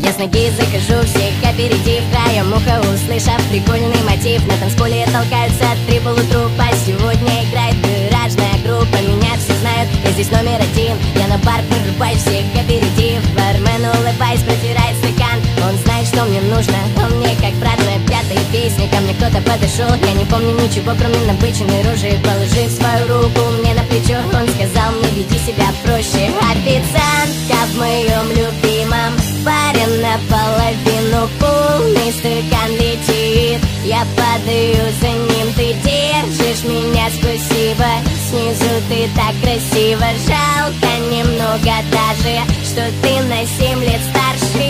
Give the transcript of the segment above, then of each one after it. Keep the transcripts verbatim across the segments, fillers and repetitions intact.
Я с ноги захожу, всех аперитив, краем уха услышав прикольный мотив. На танцполе толкаются три полутрупа. Сегодня играет гаражная группа. Меня все знают, я здесь номер один. Я на бар прорубаю всех аперитив. Бармен, улыбаясь, протирает стакан. Он знает, что мне нужно, он мне как брат. Моя пятая песня, ко мне кто-то подошел. Я не помню ничего, кроме набыченной рожи. Положив свою руку мне на плечо, он сказал мне: веди себя проще. Официантка в моем любимом баре наполовину полный стакан летит. Я падаю за ним, ты держишь меня, спасибо. Снизу ты так красиво, жалко немного даже, что ты на семь лет старше.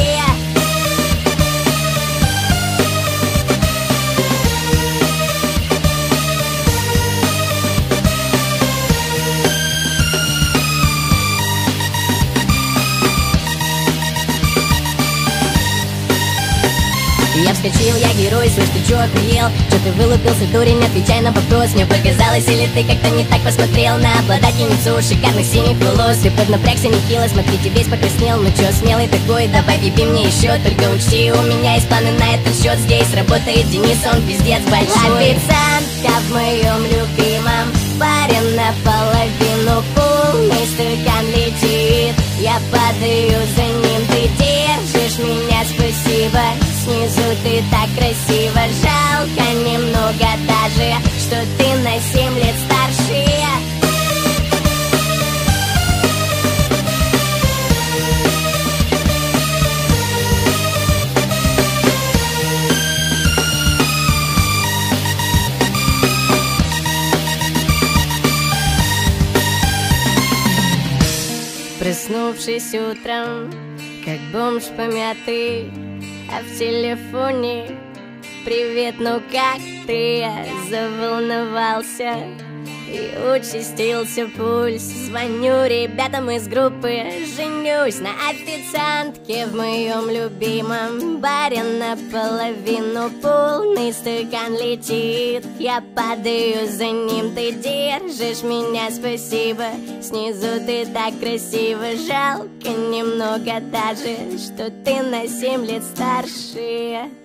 Я вскочил, я герой, слышь, ты чё охуел? Чё ты вылупился, дурень, отвечай на вопрос. Мне показалось, или ты как-то не так посмотрел на обладательницу шикарных синих волос. Ты поднапрягся нехило, смотрите, весь покраснел. Ну чё, смелый такой, давай въеби мне еще. Только учти, у меня есть планы на этот счет. Здесь работает Денис, он пиздец большой. Официантка в моем любимом баре наполовину полный стакан летит. Я падаю за ним, ты держишь меня, спасибо. Снизу ты так красиво, жалко немного даже, что ты на семь лет старше. Проснувшись утром, как бомж помятый, а в телефоне: привет, ну как ты? Я заволновался и участился пульс. Звоню ребятам из группы, женюсь на официантке в моем любимом баре. Наполовину полный стакан летит. Я падаю за ним, ты держишь меня, спасибо. Снизу ты так красиво, жалко немного даже, что ты на семь лет старше.